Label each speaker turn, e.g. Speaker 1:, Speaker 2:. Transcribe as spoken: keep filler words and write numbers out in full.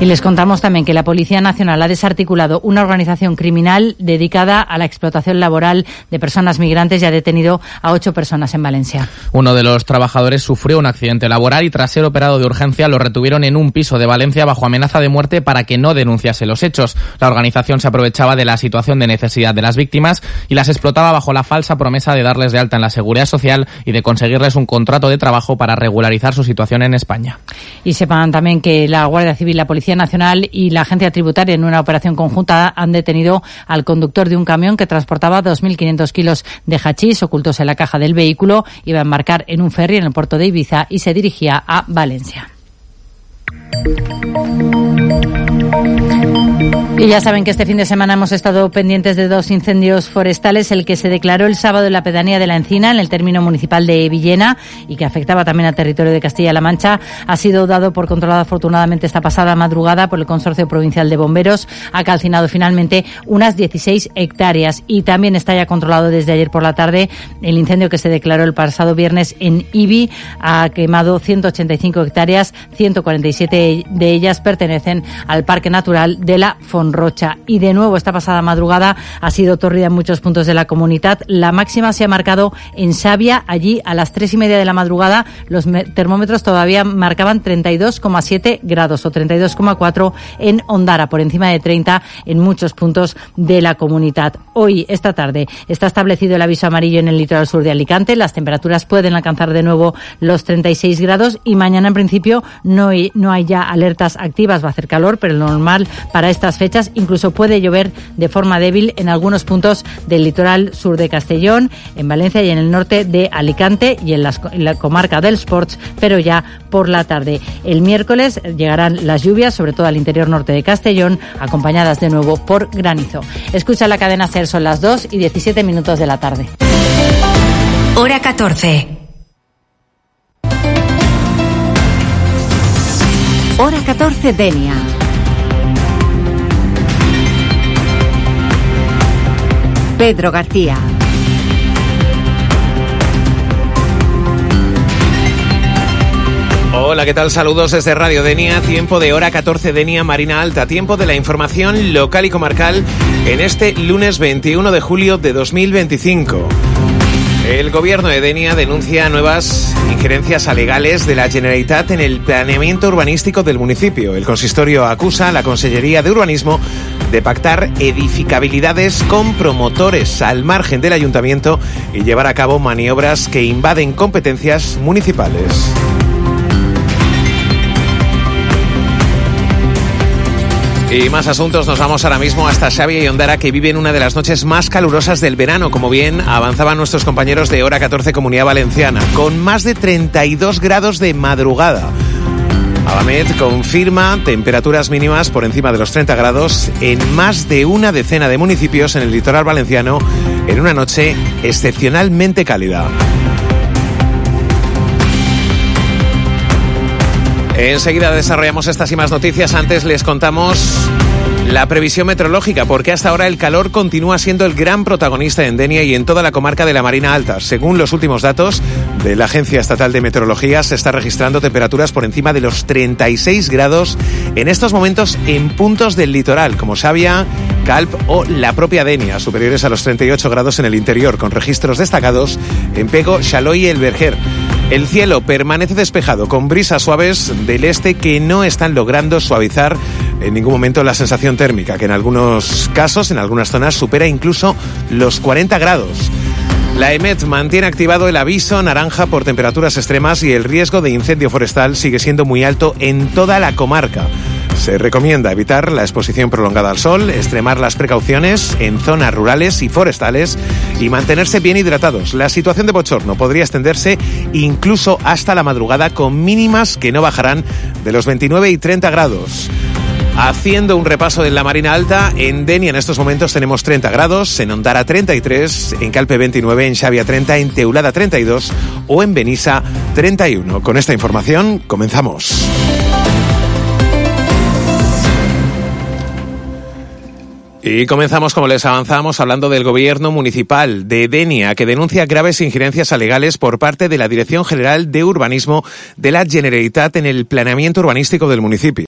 Speaker 1: Y les contamos también que la Policía Nacional ha desarticulado una organización criminal dedicada a la explotación laboral de personas migrantes y ha detenido a ocho personas en Valencia.
Speaker 2: Uno de los trabajadores sufrió un accidente laboral y tras ser operado de urgencia lo retuvieron en un piso de Valencia bajo amenaza de muerte para que no denunciase los hechos. La organización se aprovechaba de la situación de necesidad de las víctimas y las explotaba bajo la falsa promesa de darles de alta en la Seguridad Social y de conseguirles un contrato de trabajo para regularizar su situación en España.
Speaker 1: Y sepan también que la Guardia Civil, la Policía Nacional y la Agencia Tributaria en una operación conjunta han detenido al conductor de un camión que transportaba dos mil quinientos kilos de hachís ocultos en la caja del vehículo. Iba a embarcar en un ferry en el puerto de Ibiza y se dirigía a Valencia. Y ya saben que este fin de semana hemos estado pendientes de dos incendios forestales, el que se declaró el sábado en la pedanía de La Encina, en el término municipal de Villena, y que afectaba también al territorio de Castilla-La Mancha, ha sido dado por controlado afortunadamente esta pasada madrugada por el Consorcio Provincial de Bomberos. Ha calcinado finalmente unas dieciséis hectáreas y también está ya controlado desde ayer por la tarde el incendio que se declaró el pasado viernes en Ibi. Ha quemado ciento ochenta y cinco hectáreas, ciento cuarenta y siete de ellas pertenecen al Parque Natural de la Fonrocha. Y de nuevo esta pasada madrugada ha sido tórrida en muchos puntos de la comunidad. La máxima se ha marcado en Xàbia. Allí a las tres y media de la madrugada los termómetros todavía marcaban treinta y dos coma siete grados o treinta y dos coma cuatro en Ondara, por encima de treinta en muchos puntos de la comunidad. Hoy, esta tarde, está establecido el aviso amarillo en el litoral sur de Alicante. Las temperaturas pueden alcanzar de nuevo los treinta y seis grados y mañana en principio no hay, no hay ya alertas activas. Va a hacer calor, pero lo normal para estas fechas. Incluso puede llover de forma débil en algunos puntos del litoral sur de Castellón, en Valencia y en el norte de Alicante y en, las, en la comarca del Sports, pero ya por la tarde. El miércoles llegarán las lluvias, sobre todo al interior norte de Castellón, acompañadas de nuevo por granizo. Escucha la cadena SER, son las dos y diecisiete minutos de la tarde.
Speaker 3: Hora catorce. Hora catorce, Denia. Pedro García.
Speaker 4: Hola, ¿qué tal? Saludos desde Radio Denia, tiempo de Hora catorce Denia, Marina Alta, tiempo de la información local y comarcal en este lunes veintiuno de julio de dos mil veinticinco. El gobierno de Denia denuncia nuevas injerencias alegales de la Generalitat en el planeamiento urbanístico del municipio. El consistorio acusa a la Consellería de Urbanismo de pactar edificabilidades con promotores al margen del ayuntamiento y llevar a cabo maniobras que invaden competencias municipales. Y más asuntos, nos vamos ahora mismo hasta Xàbia y Ondara, que viven una de las noches más calurosas del verano, como bien avanzaban nuestros compañeros de Hora catorce Comunidad Valenciana, con más de treinta y dos grados de madrugada. Abamed confirma temperaturas mínimas por encima de los treinta grados en más de una decena de municipios en el litoral valenciano en una noche excepcionalmente cálida. Enseguida desarrollamos estas y más noticias. Antes les contamos la previsión meteorológica, porque hasta ahora el calor continúa siendo el gran protagonista en Denia y en toda la comarca de la Marina Alta. Según los últimos datos de la Agencia Estatal de Meteorología, se está registrando temperaturas por encima de los treinta y seis grados en estos momentos en puntos del litoral, como Xàbia, Calp o la propia Denia, superiores a los treinta y ocho grados en el interior, con registros destacados en Pego, Xaló y El Verger. El cielo permanece despejado, con brisas suaves del este que no están logrando suavizar en ningún momento la sensación térmica, que en algunos casos, en algunas zonas, supera incluso los cuarenta grados. La EMET mantiene activado el aviso naranja por temperaturas extremas y el riesgo de incendio forestal sigue siendo muy alto en toda la comarca. Se recomienda evitar la exposición prolongada al sol, extremar las precauciones en zonas rurales y forestales y mantenerse bien hidratados. La situación de bochorno podría extenderse incluso hasta la madrugada, con mínimas que no bajarán de los veintinueve y treinta grados. Haciendo un repaso de la Marina Alta, en Denia en estos momentos tenemos treinta grados, en Ondara treinta y tres, en Calpe veintinueve, en Xàbia treinta, en Teulada treinta y dos o en Benissa treinta y uno. Con esta información comenzamos. Y comenzamos, como les avanzamos, hablando del gobierno municipal de Denia, que denuncia graves injerencias alegales por parte de la Dirección General de Urbanismo de la Generalitat en el planeamiento urbanístico del municipio.